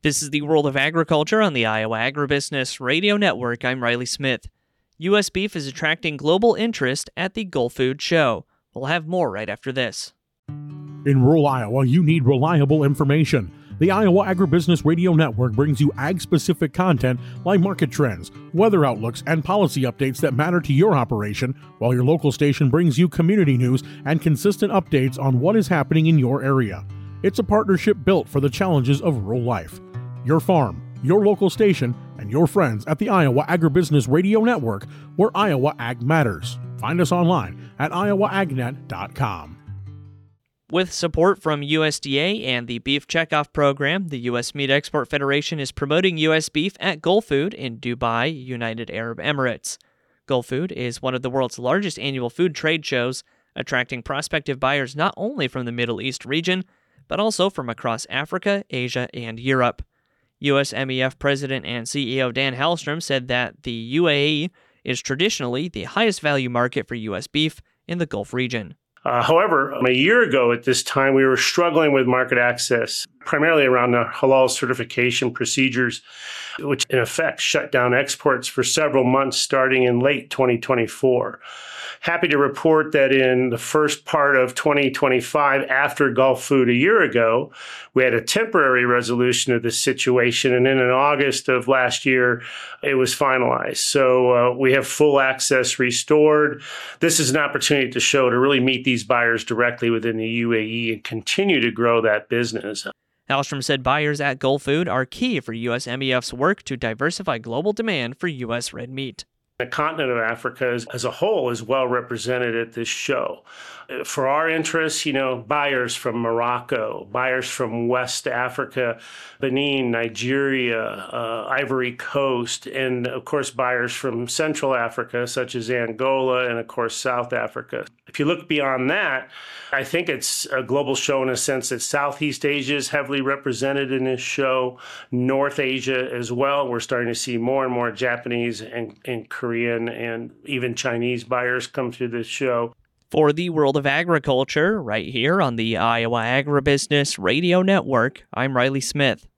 This is the World of Agriculture on the Iowa Agribusiness Radio Network. I'm Riley Smith. U.S. beef is attracting global interest at the Gulfood Show. We'll have more right after this. In rural Iowa, you need reliable information. The Iowa Agribusiness Radio Network brings you ag-specific content like market trends, weather outlooks, and policy updates that matter to your operation, while your local station brings you community news and consistent updates on what is happening in your area. It's a partnership built for the challenges of rural life. Your farm, your local station, and your friends at the Iowa Agribusiness Radio Network, where Iowa Ag matters. Find us online at iowaagnet.com. With support from USDA and the Beef Checkoff Program, the U.S. Meat Export Federation is promoting U.S. beef at Gulfood in Dubai, United Arab Emirates. Gulfood is one of the world's largest annual food trade shows, attracting prospective buyers not only from the Middle East region, but also from across Africa, Asia, and Europe. U.S. MEF President and CEO Dan Halstrom said that the UAE is traditionally the highest value market for U.S. beef in the Gulf region. However, a year ago at this time, we were struggling with market access, primarily around the halal certification procedures, which in effect shut down exports for several months starting in late 2024. Happy to report that in the first part of 2025, after Gulfood a year ago, we had a temporary resolution of this situation. And then in August of last year, it was finalized. So we have full access restored. This is an opportunity to show to really meet these buyers directly within the UAE and continue to grow that business. Halstrom said buyers at Gulfood are key for U.S. MEF's work to diversify global demand for U.S. red meat. The continent of Africa as a whole is well represented at this show. For our interests, buyers from Morocco, buyers from West Africa, Benin, Nigeria, Ivory Coast, and of course buyers from Central Africa, such as Angola and of course South Africa. If you look beyond that, I think it's a global show in a sense that Southeast Asia is heavily represented in this show, North Asia as well. We're starting to see more and more Japanese and Korean and even Chinese buyers come through this show. For the World of Agriculture, right here on the Iowa Agribusiness Radio Network, I'm Riley Smith.